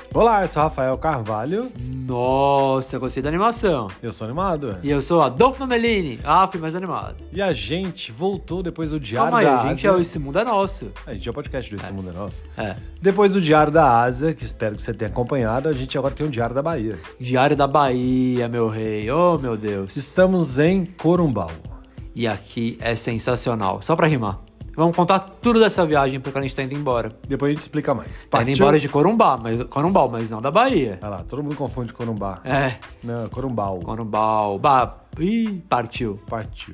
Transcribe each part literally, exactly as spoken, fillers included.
Olá, eu sou Rafael Carvalho. Nossa, eu gostei da animação. Eu sou animado. E eu sou Adolfo Melini. Ah, fui mais animado. E a gente voltou depois do Diário Calma aí, da a gente Ásia. é Esse Mundo é Nosso. A gente é o podcast do Esse É. Mundo é Nosso. É. Depois do Diário da Ásia, que espero que você tenha acompanhado, a gente agora tem o Diário da Bahia. Diário da Bahia, meu rei. Oh, meu Deus. Estamos em Corumbau. E aqui é sensacional. Só pra rimar. Vamos contar tudo dessa viagem porque a gente tá indo embora. Depois a gente explica mais. Tá indo embora de Corumbá, mas, Corumbau, mas não da Bahia. Olha lá, todo mundo confunde Corumbá. É. Não, Corumbau. Corumbau. Ba... Ih, partiu. Partiu.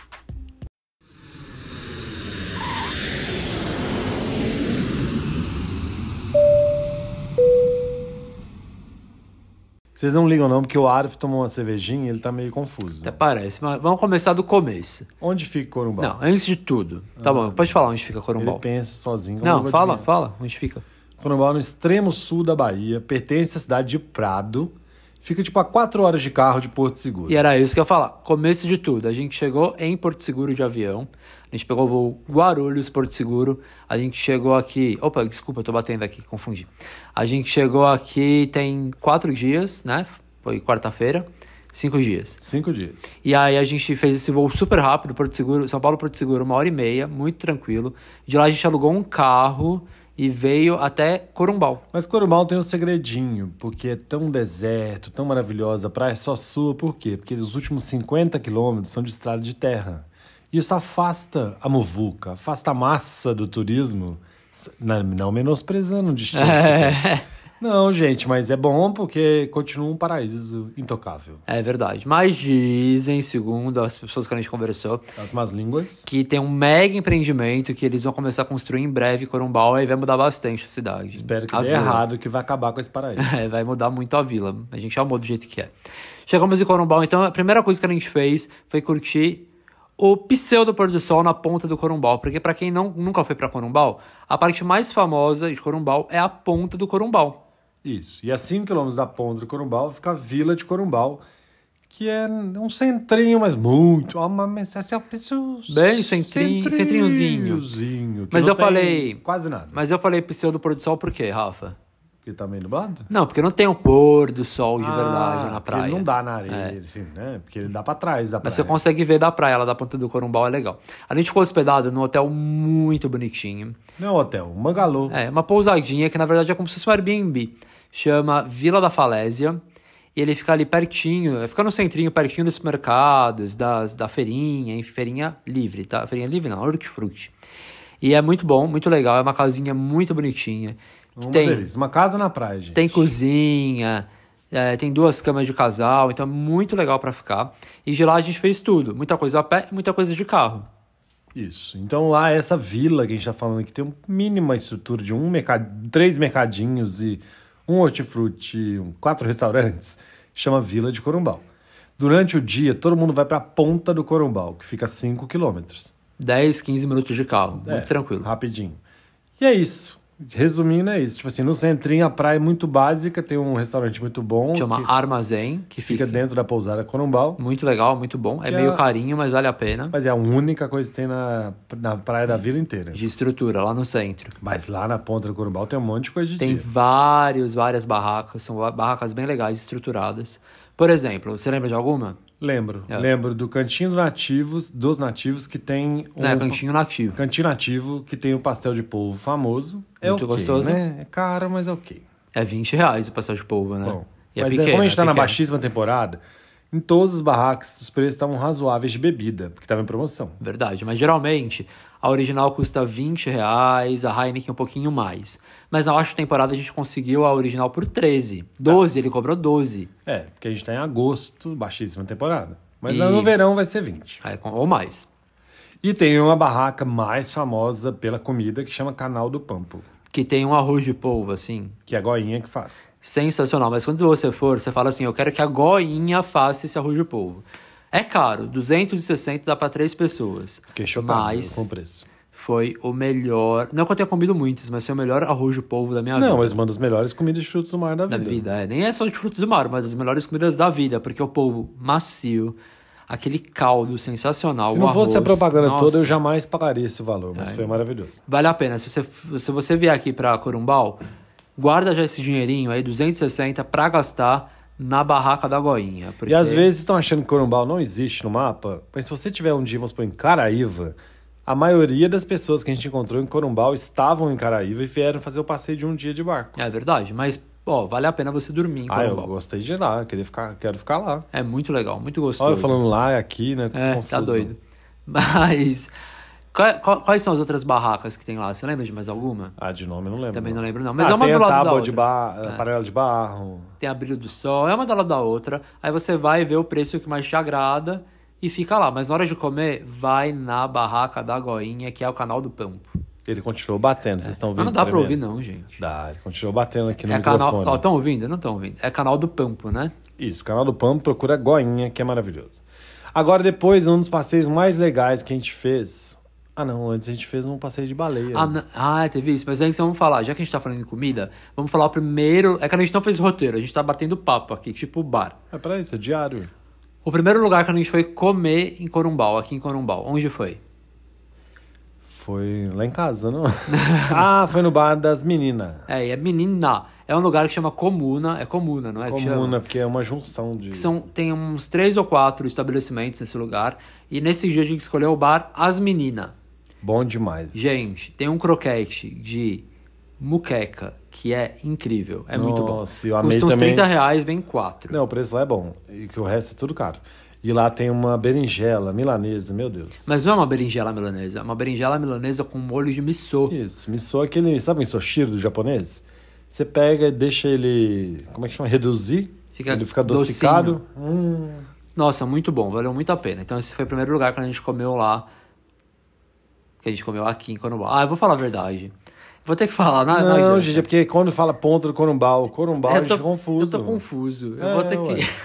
Vocês não ligam não, porque o Arif tomou uma cervejinha e ele tá meio confuso. Até parece, mas vamos começar do começo. Onde fica Corumbau? Não, antes de tudo. Tá bom, pode falar onde fica Corumbau. Ele pensa sozinho. como eu Não, vou fala, adivinhar. fala. Onde fica? Corumbau, no extremo sul da Bahia, pertence à cidade de Prado. Fica tipo a quatro horas de carro de Porto Seguro. E era isso que eu ia falar. Começo de tudo. A gente chegou em Porto Seguro de avião. A gente pegou o voo Guarulhos, Porto Seguro. A gente chegou aqui... Opa, desculpa, eu tô batendo aqui, confundi. A gente chegou aqui tem quatro dias, né? Foi quarta-feira. Cinco dias. Cinco dias. E aí a gente fez esse voo super rápido, Porto Seguro, São Paulo, Porto Seguro, uma hora e meia, muito tranquilo. De lá a gente alugou um carro e veio até Corumbau. Mas Corumbau tem um segredinho, porque é tão deserto, tão maravilhosa, a praia é só sua. Por quê? Porque os últimos cinquenta quilômetros são de estrada de terra. Isso afasta a muvuca, afasta a massa do turismo, não, não menosprezando o destino. É. Não, gente, mas é bom porque continua um paraíso intocável. É verdade. Mas dizem, segundo as pessoas que a gente conversou, As más línguas. que tem um mega empreendimento que eles vão começar a construir em breve em Corumbau e vai mudar bastante a cidade. Espero que a dê vila. errado, que vai acabar com esse paraíso. É, vai mudar muito a vila. A gente amou do jeito que é. Chegamos em Corumbau, então a primeira coisa que a gente fez foi curtir o pseudo pôr do sol na ponta do Corumbau. Porque pra quem não, nunca foi pra Corumbau, a parte mais famosa de Corumbau é a ponta do Corumbau. Isso. E a cinco quilômetros da ponta do Corumbau fica a Vila de Corumbau, que é um centrinho, mas muito... Mas essa é uma pessoa... Bem centrinho, centrinhozinho. Centrinhozinho, que Mas não eu tem falei- quase nada. Mas eu falei pseudo pôr do sol por quê, Rafa? Porque tá meio nublado? Não, porque não tem o pôr do sol de Ah, verdade na porque praia. não dá na areia, É. assim, né? Porque ele dá pra trás da praia. Mas você consegue ver da praia, lá da ponta do Corumbau, é legal. A gente ficou hospedado num hotel muito bonitinho. Não é um hotel, um bangalô. É, uma pousadinha que na verdade é como se fosse um Airbnb. Chama Vila da Falésia. E ele fica ali pertinho, fica no centrinho, pertinho dos mercados, das, da feirinha, em feirinha livre, tá? Feirinha livre não, hortifruti. E é muito bom, muito legal, é uma casinha muito bonitinha. Que Uma tem, delícia. Uma casa na praia, gente. tem cozinha, é, tem duas camas de casal, então é muito legal pra ficar. E de lá a gente fez tudo, muita coisa a pé, muita coisa de carro. Isso. Então lá, essa vila que a gente tá falando aqui, tem uma mínima estrutura de um mercado, três mercadinhos e um hortifruti, um, quatro restaurantes, chama Vila de Corumbau. Durante o dia, todo mundo vai pra ponta do Corumbau, que fica a cinco quilômetros. dez, quinze minutos de carro, muito É, tranquilo. Rapidinho. E é isso. Resumindo, é isso. Tipo assim, no centrinho, a praia é muito básica, tem um restaurante muito bom. Chama que Armazém, que fica fica, dentro da pousada Corumbau. muito legal, muito bom. É Que meio é- carinho, mas vale a pena. Mas é a única coisa que tem na, na praia da vila inteira. De estrutura, lá no centro. Mas lá na ponta do Corumbau tem um monte de coisa de Tem dia. vários, várias barracas, são ba- barracas bem legais, estruturadas. Por exemplo, você lembra de alguma? Lembro. É. Lembro do Cantinho dos Nativos, dos Nativos, que tem um... Não, é cantinho nativo. Cantinho Nativo, que tem o pastel de polvo famoso. É Muito ok, gostoso. né? É caro, mas é ok. É vinte reais o pastel de polvo, né? Bom, E é mas pequeno, é, como a gente é tá na pequeno. baixíssima temporada, em todos os barracos os preços estavam razoáveis de bebida, porque tava em promoção. Verdade, mas geralmente a original custa vinte reais, a Heineken um pouquinho mais. Mas na baixa temporada a gente conseguiu a original por treze. doze, ele cobrou doze. É, porque a gente tá em agosto, baixíssima temporada. Mas E- lá no verão vai ser vinte. Aí, com- ou mais. E tem uma barraca mais famosa pela comida que chama Canal do Pampo, Que tem um arroz de polvo, assim, que é a Goinha que faz. sensacional. Mas quando você for, você fala assim, eu quero que a Goinha faça esse arroz de polvo. É caro, duzentos e sessenta dá pra três pessoas. Fiquei chocado Mas com o preço. foi o melhor... Não que eu tenha comido muitos, mas foi o melhor arroz de polvo da minha vida. Não, mas uma das melhores comidas de frutos do mar da Da vida. vida, é. Nem é só de frutos do mar, mas das melhores comidas da vida. Porque o polvo macio, aquele caldo sensacional, Se o não fosse a arroz, propaganda nossa, toda, eu jamais pagaria esse valor, mas É. foi maravilhoso. Vale a pena. Se você, se você vier aqui pra Corumbau, guarda já esse dinheirinho aí, duzentos e sessenta, pra gastar na barraca da Goinha. Porque... E às vezes estão achando que Corumbau não existe no mapa, mas se você tiver um dia, vamos supor, em Caraíva, a maioria das pessoas que a gente encontrou em Corumbau estavam em Caraíva e vieram fazer o passeio de um dia de barco. É verdade, mas, ó, vale a pena você dormir em Ah, Corumbau. eu gostei de ir lá, queria ficar, quero ficar lá. É muito legal, muito gostoso. Olha, falando lá e aqui, né? É, confuso. tá doido. Mas, qual- qual- quais são as outras barracas que tem lá? Você lembra de mais alguma? Ah, de nome eu não lembro. Também não lembro não, mas ah, é uma tem do a lado da tábua de outra. barro, a panela de barro. Tem a Brilho do Sol, é uma do lado da outra. Aí você vai ver o preço que mais te agrada e fica lá. Mas na hora de comer, vai na barraca da Goinha, que é o canal do Pampo. Ele continuou batendo, vocês estão Mas ouvindo? não dá pra tremendo? ouvir não, gente. Dá, ele continuou batendo aqui no É microfone. canal... Ó, estão ouvindo? Não estão ouvindo. É canal do Pampo, né? Isso, canal do Pampo, procura Goinha, que é maravilhoso. Agora, depois, um dos passeios mais legais que a gente fez... Ah, não, antes a gente fez um passeio de baleia. Ah, não- ah, teve isso. Mas antes vamos falar, já que a gente tá falando de comida, vamos falar o primeiro... É que a gente não fez o roteiro, a gente tá batendo papo aqui, tipo bar. É pra isso, é diário. O primeiro lugar que a gente foi comer em Corumbau, aqui em Corumbau. Onde foi? Foi lá em casa, não? Ah, foi no bar das meninas. É, e é menina. É um lugar que chama Comuna. É Comuna, não é? que chama? Comuna, porque é uma junção de... Que são, tem uns três ou quatro estabelecimentos nesse lugar. E nesse dia a gente escolheu o bar As Meninas. Bom demais. Gente, tem um croquete de muqueca que é incrível. É muito bom. Nossa, eu amei Custa uns também. trinta reais, vem quatro. Não, o preço lá é bom. E que o resto é tudo caro. E lá tem uma berinjela milanesa, meu Deus. Mas não é uma berinjela milanesa. É uma berinjela milanesa com molho de miso. Isso, miso é aquele... Sabe o misoshiro do japonês? Você pega e deixa ele... Como é que chama? Reduzir. Fica ele fica adocicado. Hum. Nossa, muito bom. Valeu muito a pena. Então esse foi o primeiro lugar que a gente comeu lá. Que a gente comeu aqui em Corumbau. Ah, eu vou falar a verdade. Vou ter que falar, não, Não, não, gente, é porque quando fala ponta do Corumbau, Corumbau, a eu gente tô, é confuso. Eu tô confuso. Eu É, vou ter ué. que...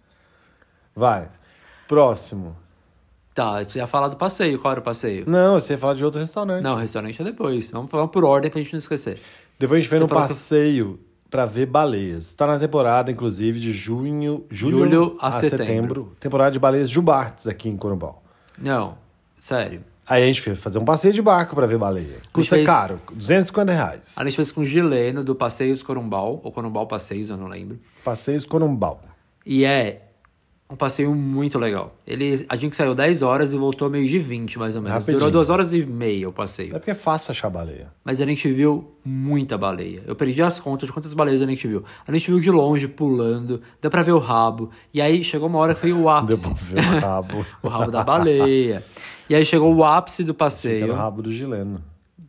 Vai. Próximo. Tá, você ia falar do passeio. Qual era o passeio? Não, você ia falar de outro restaurante. Não, o restaurante é depois. Vamos falar por ordem pra gente não esquecer. Depois a gente foi Você num falou que- passeio pra ver baleias. Tá na temporada, inclusive, de junho, julho, Julho a setembro. Temporada de baleias Jubartes aqui em Corumbau. Não, sério. Aí a gente foi fazer um passeio de barco pra ver baleia. Custa fez- caro, duzentos e cinquenta reais. A gente fez com o Gileno do Passeios Corumbau, ou Corumbau Passeios, eu não lembro. Passeios Corumbau. E é um passeio muito legal. Ele, a gente saiu dez horas e voltou meio de vinte, mais ou menos. Rapidinho. Durou duas horas e meia o É passeio. porque é fácil achar baleia. Mas a gente viu muita baleia. Eu perdi as contas de quantas baleias a gente viu. A gente viu de longe, pulando, deu pra ver o rabo. E aí chegou uma hora que foi o Deu ápice. pra ver o rabo. O rabo da baleia. E aí chegou o ápice do Que era o passeio. rabo do Gileno.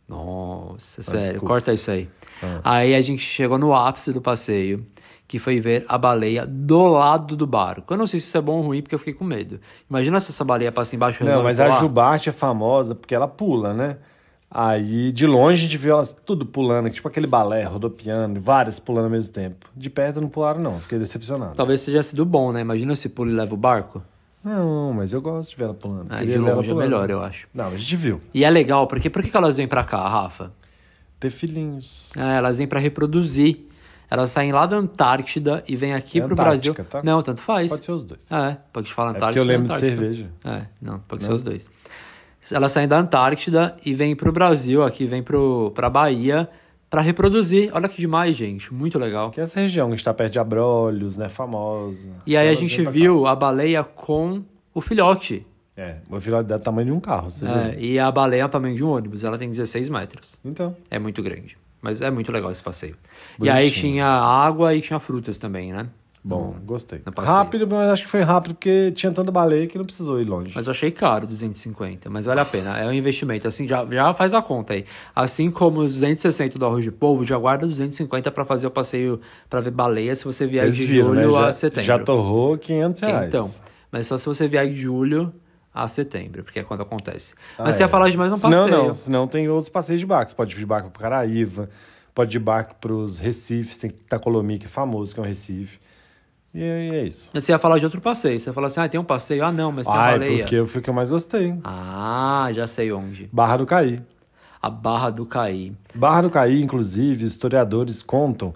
Nossa, sério, desculpa. corta isso aí. Ah. Aí a gente chegou no ápice do passeio, que foi ver a baleia do lado do barco. Eu não sei se isso é bom ou ruim, porque eu fiquei com medo. Imagina se essa baleia passa embaixo e Não, resolve mas a pular. Jubarte é famosa porque ela pula, né? Aí, de longe, a gente viu elas tudo pulando, tipo aquele balé, rodopiando, várias pulando ao mesmo tempo. De perto não pularam, não. Fiquei decepcionado. Talvez seja sido bom, né? Imagina se pula e leva o barco. Não, mas eu gosto de ver ela pulando. Ah, Queria de ver ela longe é pulando. melhor, eu acho. Não, a gente viu. E é legal, porque por que que elas vêm pra cá, Rafa? Ter filhinhos. É, elas vêm pra reproduzir. Elas saem lá da Antártida e vêm aqui É pro Antártica, Brasil. tá? Não, tanto faz. Pode ser os dois. É, pode falar É Antártida. porque eu lembro de Antártica. cerveja. É, não, pode Não? ser os dois. Elas saem da Antártida e vêm pro Brasil, aqui vem pro, pra Bahia, pra reproduzir. Olha que demais, gente. Muito legal. Que é essa região que está perto de Abrolhos, né? Famosa. E aí a Elas gente vêm pra viu a baleia com o filhote. cá. É, o filhote dá do tamanho de um carro, você É, viu? e a baleia é o tamanho de um ônibus. Ela tem dezesseis metros. Então, É muito grande. Mas é muito legal esse passeio. E Bonitinho. aí tinha água e tinha frutas também, né? bom, gostei. no passeio. Rápido, mas acho que foi rápido porque tinha tanta baleia que não precisou ir longe. Mas eu achei caro, duzentos e cinquenta, mas vale a pena. É um investimento, assim, já, já faz a conta aí. Assim como os duzentos e sessenta do Arroz de Polvo, já guarda duzentos e cinquenta para fazer o passeio para ver baleia se você vier Vocês de viram, né? julho Já, a setembro. já torrou quinhentos reais. Então, mas só se você vier de julho a setembro, porque é quando acontece. Ah, mas você é. ia falar de mais um Senão, passeio. não. Senão tem outros passeios de barco. Você pode ir de barco para Caraíva, pode ir de barco para os Recifes. Tem Itacolomi, que é famoso, que é um Recife. E é, e é isso. Mas você ia falar de outro passeio. Você ia falar assim, ah, tem um passeio. Ah, não, mas tem a Ai, baleia. porque foi o que eu mais gostei. Ah, já sei onde. Barra do Caí. A Barra do Caí. Barra do Caí, inclusive, historiadores contam,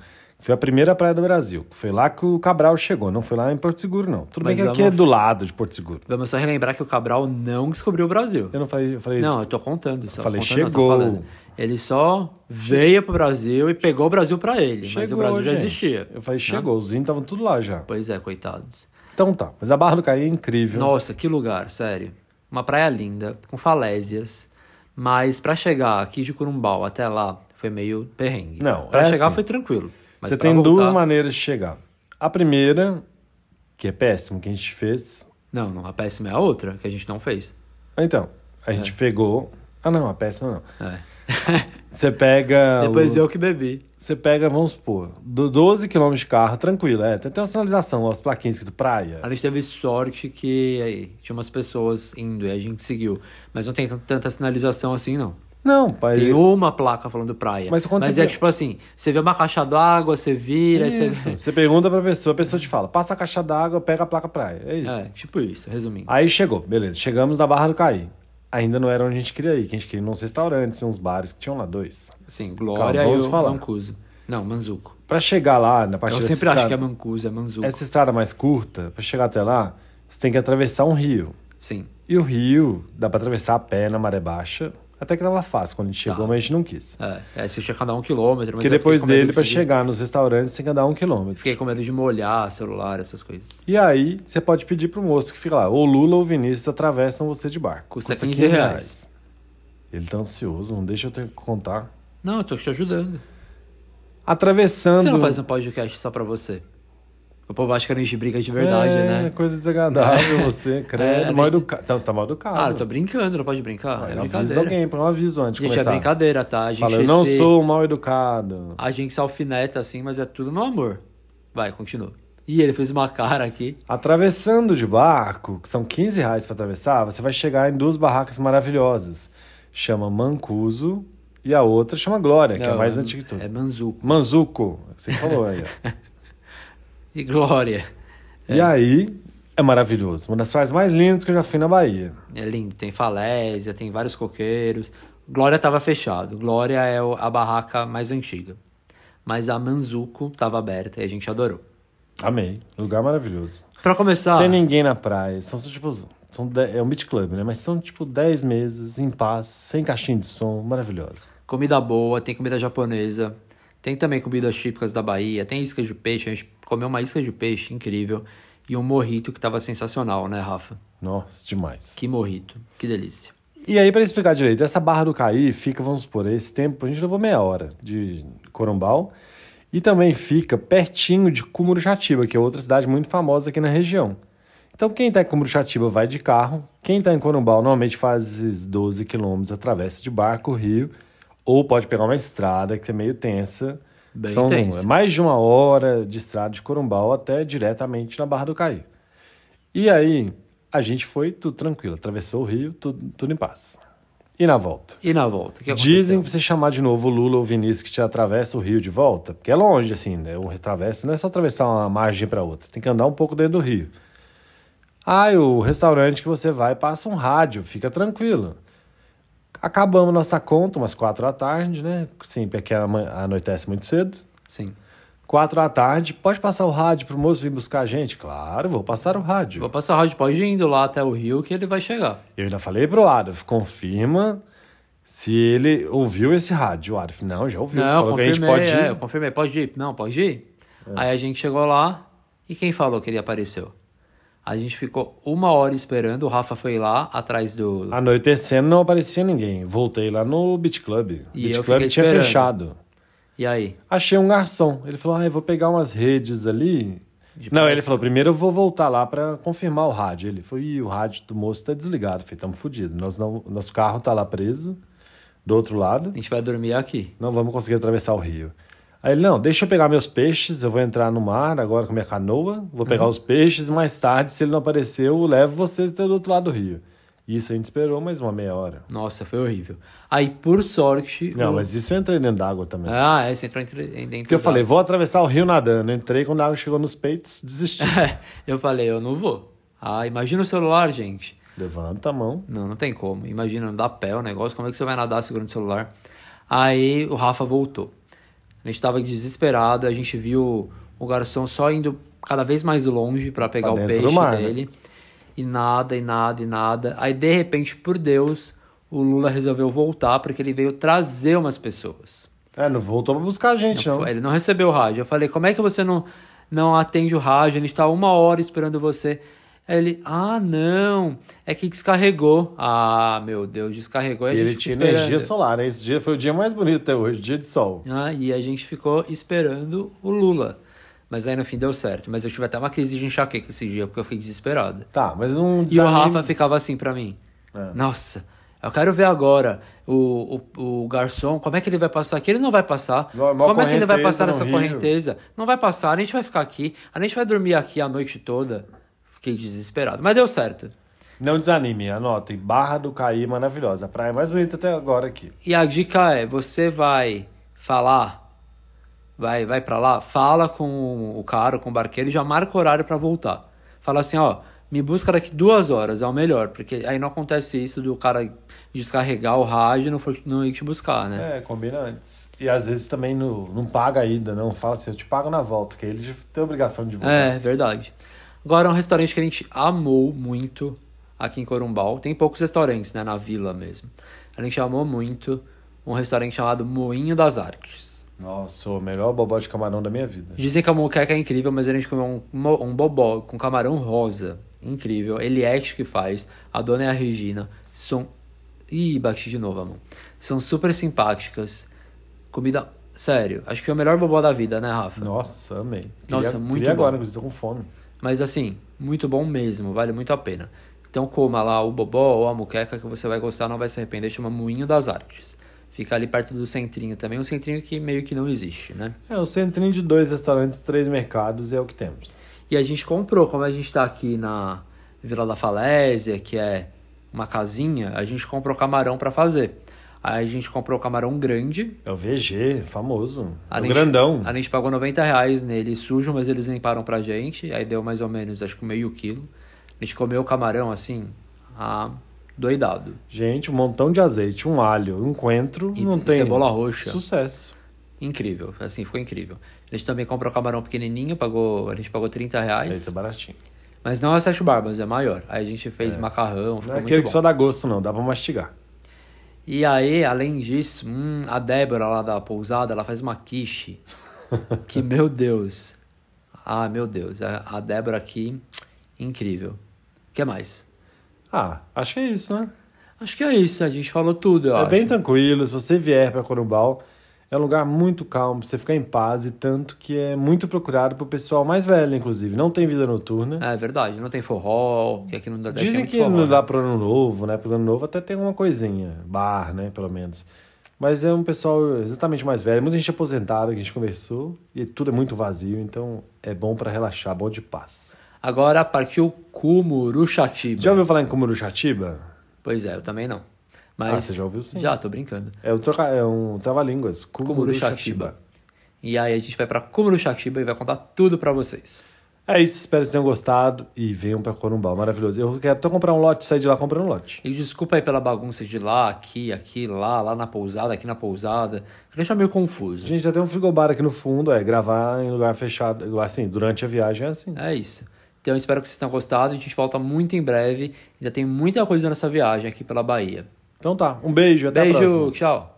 Foi a primeira praia do Brasil. Foi lá que o Cabral chegou, não foi lá em Porto Seguro, não. Tudo Mas bem que aqui vamos- é do lado de Porto Seguro. Vamos só relembrar que o Cabral não descobriu o Brasil. Eu não falei, eu falei Não, isso. eu tô contando. Só falei, contando, não, tô chegou. falando. Ele só veio pro Brasil e pegou o Brasil pra ele. mas o Chegou, Brasil já gente. existia. Eu falei, né? chegou. Os índios estavam tudo lá já. Pois é, coitados. Então tá. Mas a Barra do Caí é incrível. Nossa, que lugar, sério. Uma praia linda, com falésias. Mas pra chegar aqui de Corumbau até lá, foi meio perrengue. Não, Pra é chegar assim. foi tranquilo. Mas Você pra tem voltar- duas maneiras de chegar. A primeira, que é péssimo, que a gente fez. Não, não, a péssima é a outra, que a gente não fez. Então, a gente pegou. Ah, não, a péssima não. É. Você pega. Depois o... eu que bebi. Você pega, vamos supor, do doze quilômetros de carro, tranquilo. É, tem até uma sinalização, as plaquinhas escrito praia. A gente teve sorte que aí, tinha umas pessoas indo e a gente seguiu. Mas não tem t- tanta sinalização assim, não. Não, pai. Tem uma placa falando praia. Mas quando você é vê- tipo assim, você vê uma caixa d'água, você vira, aí você Isso. vê... Você pergunta pra pessoa, a pessoa te fala, passa a caixa d'água, pega a placa praia. É isso. É, tipo isso, resumindo. Aí chegou, beleza. Chegamos na Barra do Caí. Ainda não era onde a gente queria ir, que a gente queria ir nos restaurantes, uns bares que tinham lá dois. Assim, Glória Calma, vamos e o falar. Mancuso. Não, Manzuco. Pra chegar lá, na parte Eu dessa sempre acho que é estrada- Mancuso, é Manzuco. essa estrada mais curta, pra chegar até lá, você tem que atravessar um rio. Sim. E o rio dá pra atravessar a pé na maré baixa. Até que tava fácil quando a gente chegou, Tá. mas a gente não quis. É, é, você tinha que andar um quilômetro, mas Porque eu fiquei depois com medo dele, de pra seguir. chegar nos restaurantes, tem que andar um quilômetro. Fiquei com medo de molhar celular, essas coisas. E aí, você pode pedir pro moço que fica lá, ou Lula ou Vinícius atravessam você de barco. Custa quinze reais. Ele tá ansioso, não deixa eu ter que contar. Não, eu tô te ajudando. Atravessando... Você não faz um podcast só pra você? O povo acha que a gente briga de verdade, é, né? coisa desagradável, você, credo, É, mal a gente- educado. Então, você tá mal educado. Ah, eu tô brincando, não pode brincar? Vai, é avisa brincadeira. alguém, põe um aviso antes de Gente, começar. é brincadeira, tá? A gente Fala, eu não se- sou mal educado. A gente se alfineta assim, mas é tudo no amor. Vai, continua. Ih, ele fez uma cara aqui. Atravessando de barco, que são quinze reais pra atravessar, você vai chegar em duas barracas maravilhosas. Chama Mancuso e a outra chama Glória, que é a Não, mais é- antiga de todas. É Manzuco. Manzuco, você falou aí. ó. E Glória. E aí, é maravilhoso. Uma das praias mais lindas que eu já fui na Bahia. É lindo, tem falésia, tem vários coqueiros. Glória tava fechado. Glória é o- a barraca mais antiga. Mas a Manzuco tava aberta e a gente adorou. Amei. Lugar maravilhoso. Pra começar, Não tem ninguém na praia. São, são, tipo... São de- é um beach club, né? Mas são tipo dez meses, em paz, sem caixinha de som, maravilhoso. comida boa, tem comida japonesa. Tem também comidas típicas da Bahia. Tem isca de peixe. A gente comeu uma isca de peixe incrível. E um morrito que tava sensacional, né, Rafa? Nossa, demais. Que morrito. Que delícia. E aí, para explicar direito, essa Barra do Caí fica, vamos supor, esse tempo, a gente levou meia hora de Corumbau. E também fica pertinho de Cumuruxatiba, que é outra cidade muito famosa aqui na região. Então, quem está em Cumuruxatiba vai de carro. Quem está em Corumbau normalmente faz esses doze quilômetros, atravessa de barco o rio. Ou pode pegar uma estrada que é meio tensa. Bem São tensa. é mais de uma hora de estrada de Corumbau até diretamente na Barra do Caí. E aí, a gente foi tudo tranquilo. Atravessou o rio, tudo, tudo em paz. E na volta? E na volta? O que Dizem aconteceu? pra você chamar de novo o Lula ou o Vinícius que te atravessa o rio de volta, porque é longe, assim, né? O atravessa não é só atravessar uma margem para outra, tem que andar um pouco dentro do rio. Ah, e o restaurante que você vai passa um rádio, fica tranquilo. Acabamos nossa conta, umas quatro da tarde, né? Sim, porque ama- anoitece muito cedo. Sim. Quatro da tarde, pode passar o rádio pro moço vir buscar a gente? Claro, vou passar o rádio. Vou passar o rádio, pode ir indo lá até o rio que ele vai chegar. Eu ainda falei pro Adolf, confirma se ele ouviu esse rádio. O Adolf, não, já ouviu. Não, Falou que a gente confirmei, pode ir. é, eu confirmei, pode ir. Não, pode ir. É. Aí a gente chegou lá e quem falou que ele apareceu? A gente ficou uma hora esperando, o Rafa foi lá atrás do... Anoitecendo não aparecia ninguém. Voltei lá no Beach Club. O E Beach eu Club fiquei tinha esperando. fechado. E aí? Achei um garçom. Ele falou, ah, eu vou pegar umas redes ali. De não, pesca. ele falou, primeiro eu vou voltar lá pra confirmar o rádio. Ele falou, ih, o rádio do moço tá desligado. Eu falei, tamo fodidos. Nós não, nosso carro tá lá preso, do outro lado. A gente vai dormir aqui. Não vamos conseguir atravessar o rio. Aí ele, não, deixa eu pegar meus peixes, eu vou entrar no mar agora com minha canoa, vou pegar Uhum. os peixes, mais tarde, se ele não aparecer, eu levo vocês até do outro lado do rio. Isso a gente esperou mais uma meia hora. Nossa, foi horrível. Aí, por sorte... Não, o- mas isso eu entrei dentro d'água também. Ah, é, você entrou entre- dentro Porque eu da- falei, vou atravessar o rio nadando. Entrei, quando a água chegou nos peitos, desisti. Eu falei, eu não vou. Ah, imagina o celular, gente. Levanta a mão. Não, não tem como. Imagina, não dá pé o negócio. Como é que você vai nadar segurando o celular? Aí o Rafa voltou. A gente tava desesperado, a gente viu o garçom só indo cada vez mais longe para pegar Pra o dentro do peixe mar, dele. Né? E nada, e nada, e nada. Aí, de repente, por Deus, o Lula resolveu voltar porque ele veio trazer umas pessoas. É, não voltou pra buscar a gente, não. não. Ele não recebeu o rádio. Eu falei, como é que você não, não atende o rádio? A gente tá uma hora esperando você. Aí ele, ah, não, é que descarregou. Ah, meu Deus, descarregou. E a E gente ele ficou tinha esperando. energia solar, né? Esse dia foi o dia mais bonito até hoje, dia de sol. Ah, e a gente ficou esperando o Lula. Mas aí no fim deu certo. Mas eu tive até uma crise de enxaqueca esse dia, porque eu fiquei desesperado. Tá, mas não E o desanime. Rafa ficava assim pra mim. É. Nossa, eu quero ver agora o, o, o garçom, como é que ele vai passar aqui? Ele não vai passar. Normal como é que ele vai correnteza passar no nessa Rio. correnteza? Não vai passar, a gente vai ficar aqui. A gente vai dormir aqui a noite toda. Fiquei desesperado. Mas deu certo. Não desanime, anotem. Barra do Caí, maravilhosa. A praia mais bonita até agora aqui. E a dica é, você vai falar, vai, vai pra lá, fala com o cara, com o barqueiro e já marca o horário pra voltar. Fala assim, ó, me busca daqui duas horas, é o melhor. Porque aí não acontece isso do cara descarregar o rádio e não, for, não ir te buscar, né? É, combina antes. E às vezes também no, não paga a ida, não. Fala assim, eu te pago na volta, que aí ele tem a obrigação de voltar. É, verdade. Agora, um restaurante que a gente amou muito aqui em Corumbau. Tem poucos restaurantes, né? Na vila mesmo. A gente amou muito um restaurante chamado Moinho das Artes. Nossa, o melhor bobó de camarão da minha vida. Dizem que a moqueca é incrível, mas a gente comeu um, mo- um bobó com camarão rosa. Incrível. Eliette que faz. A dona é a Regina. São... Ih, bati de novo, amor. São super simpáticas. Comida... Sério. Acho que foi o melhor bobó da vida, né, Rafa? Nossa, amei. Nossa, queria, muito queria bom. agora, inclusive, tô com fome. Mas assim, muito bom mesmo, vale muito a pena. Então coma lá o bobó ou a muqueca que você vai gostar, não vai se arrepender, chama Moinho das Artes. Fica ali perto do centrinho também, um centrinho que meio que não existe, né? É, um centrinho de dois restaurantes, três mercados é o que temos. E a gente comprou, como a gente tá aqui na Vila da Falésia, que é uma casinha, a gente comprou camarão pra fazer. Aí a gente comprou camarão grande. É o V G, famoso. A o gente, grandão. A gente pagou noventa reais nele sujo, mas eles limparam pra gente. Aí deu mais ou menos, acho que meio quilo. A gente comeu o camarão assim, ah, doidado. Gente, um montão de azeite, um alho, um coentro, E, não e tem... cebola roxa. Sucesso. Incrível, assim, ficou incrível. A gente também comprou camarão pequenininho, pagou, a gente pagou trinta reais. Esse é baratinho. Mas não é sete barbas, é maior. Aí a gente fez macarrão, Não ficou é muito aquele bom. que só dá gosto, não. Dá pra mastigar. E aí, além disso, hum, a Débora lá da pousada, ela faz uma quiche. Que, meu Deus. Ah, meu Deus. A, a Débora aqui, incrível. O que mais? Ah, acho que é isso, né? Acho que é isso, a gente falou tudo, eu é acho. bem tranquilo. Se você vier pra Corumbau, é um lugar muito calmo, pra você ficar em paz. E tanto que é muito procurado pro pessoal mais velho, inclusive. Não tem vida noturna. É verdade, não tem forró, que aqui no Nordeste Dizem é muito que forró, não né? dá pro ano novo, né? Pro ano novo até tem uma coisinha. Bar, né? Pelo menos. Mas é um pessoal exatamente mais velho. Muita gente aposentada que a gente conversou. E tudo é muito vazio. Então é bom pra relaxar, bom de paz. Agora partiu Cumuruxatiba. Já ouviu falar em Cumuruxatiba? Pois é, eu também não. Mas Ah, você já ouviu sim. Já, tô brincando. É um, troca... é um trava-línguas. Cumuruxatiba. E aí a gente vai pra Cumuruxatiba e vai contar tudo pra vocês. É isso, espero que vocês tenham gostado e venham pra Corumbau, maravilhoso. Eu quero até comprar um lote, sair de lá comprando um lote. E desculpa aí pela bagunça de lá, aqui, aqui, lá, lá na pousada, aqui na pousada. Deixa meio confuso. A gente já tem um frigobar aqui no fundo, é gravar em lugar fechado, assim, durante a viagem é assim. É isso. Então eu espero que vocês tenham gostado. A gente volta muito em breve. Ainda tem muita coisa nessa viagem aqui pela Bahia. Então tá, um beijo, até a próxima. Beijo, tchau.